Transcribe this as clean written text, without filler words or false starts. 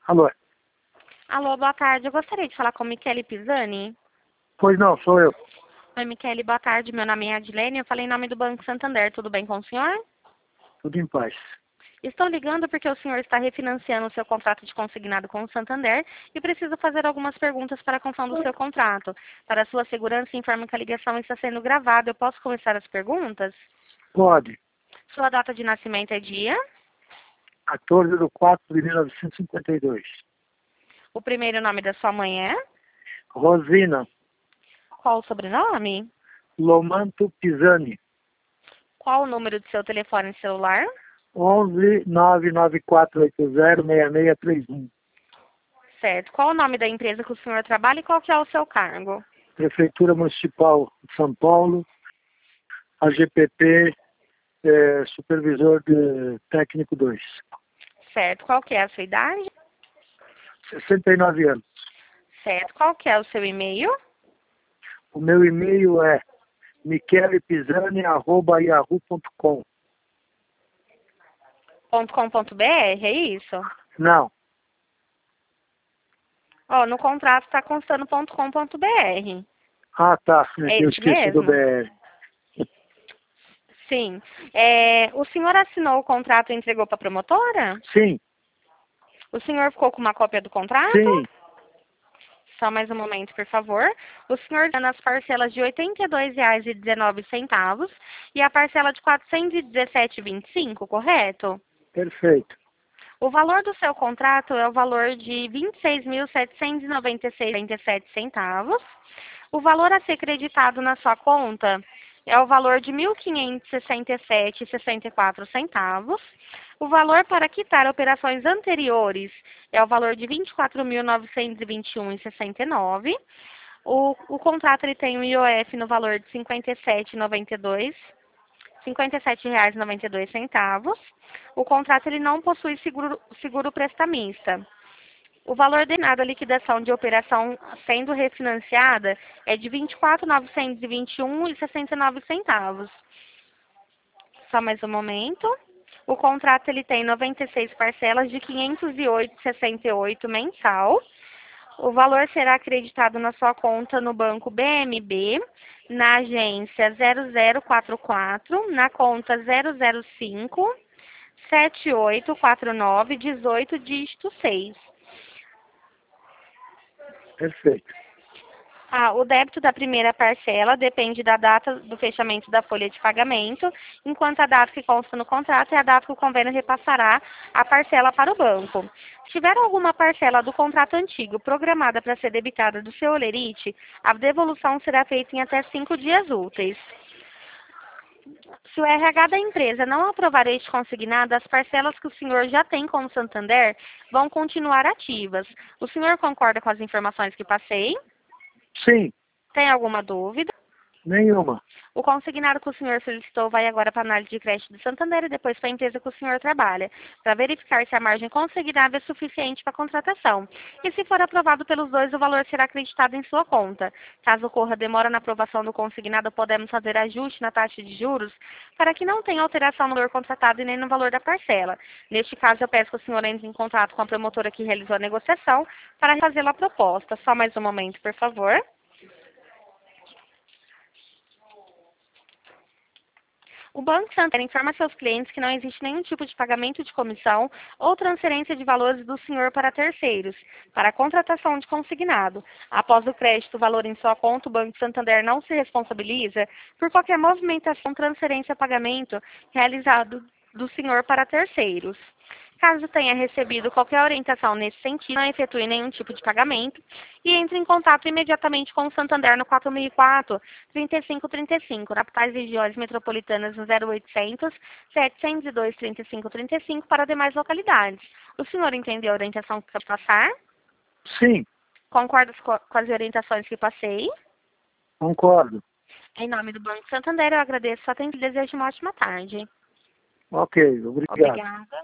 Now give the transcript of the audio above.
Alô? Alô, boa tarde. Eu gostaria de falar com Michele Pisani. Pois não, sou eu. Oi, Michele, boa tarde. Meu nome é Adilene. Eu falei em nome do Banco Santander. Tudo bem com o senhor? Tudo em paz. Estou ligando porque o senhor está refinanciando o seu contrato de consignado com o Santander e preciso fazer algumas perguntas para a confirmação do seu contrato. Para sua segurança, informo que a ligação está sendo gravada. Eu posso começar as perguntas? Pode. Sua data de nascimento é dia? 14/4/1952. O primeiro nome da sua mãe é? Rosina Qual o sobrenome? Lomanto Pisani. Qual o número do seu telefone celular? 11-99480-6631. Certo. Qual o nome da empresa que o senhor trabalha e qual que é o seu cargo? Prefeitura Municipal de São Paulo, AGPP, Supervisor de Técnico 2. Certo. Qual que é a sua idade? 69 anos. Certo. Qual que é o seu e-mail? O meu e-mail é michelepisani@yahoo.com. .com.br, é isso? Não, Ó, no contrato está constando .com.br. tá, É eu isso esqueci do mesmo? BR. Sim. O senhor assinou o contrato e entregou para a promotora? Sim, O senhor ficou com uma cópia do contrato? sim, Só mais um momento, por favor. O senhor dando as parcelas de R$ 82,19 e a parcela de R$ 417,25, correto? perfeito. O valor do seu contrato é o valor de R$ 26.796,27. O valor a ser creditado na sua conta é o valor de R$ 1.567,64. O valor para quitar operações anteriores é o valor de R$ 24.921,69. O contrato ele tem um IOF no valor de R$ 57,92. O contrato ele não possui seguro prestamista. O valor destinado à liquidação de operação sendo refinanciada é de R$ 24.921,69. Só mais um momento. O contrato ele tem 96 parcelas de R$ 508,68 mensal. O valor será acreditado na sua conta no banco BMB, na agência 0044, na conta 005 7849 18 dígito 6. Perfeito. O débito da primeira parcela depende da data do fechamento da folha de pagamento, enquanto a data que consta no contrato é a data que o convênio repassará a parcela para o banco. Se tiver alguma parcela do contrato antigo programada para ser debitada do seu holerite, a devolução será feita em até 5 dias úteis. Se o RH da empresa não aprovar este consignado, as parcelas que o senhor já tem com o Santander vão continuar ativas. O senhor concorda com as informações que passei? Sim, Tem alguma dúvida? nenhuma. O consignado que o senhor solicitou vai agora para a análise de crédito do Santander e depois para a empresa que o senhor trabalha, para verificar se a margem consignável é suficiente para a contratação. E se for aprovado pelos dois, o valor será acreditado em sua conta. Caso ocorra demora na aprovação do consignado, podemos fazer ajuste na taxa de juros para que não tenha alteração no valor contratado e nem no valor da parcela. Neste caso, eu peço que o senhor entre em contato com a promotora que realizou a negociação para fazer a proposta. Só mais um momento, por favor. O Banco Santander informa a seus clientes que não existe nenhum tipo de pagamento de comissão ou transferência de valores do senhor para terceiros, para a contratação de consignado. Após o crédito, o valor em sua conta, o Banco Santander não se responsabiliza por qualquer movimentação, transferência ou pagamento realizado do senhor para terceiros. Caso tenha recebido qualquer orientação nesse sentido, não efetue nenhum tipo de pagamento e entre em contato imediatamente com o Santander no 4004-3535, na capitais regiões metropolitanas no 0800 702 3535 para demais localidades. O senhor entendeu a orientação que eu passar? Sim, Concorda com as orientações que passei? concordo. Em nome do Banco Santander, eu agradeço a atenção e desejo uma ótima tarde. Ok, obrigado. Obrigada.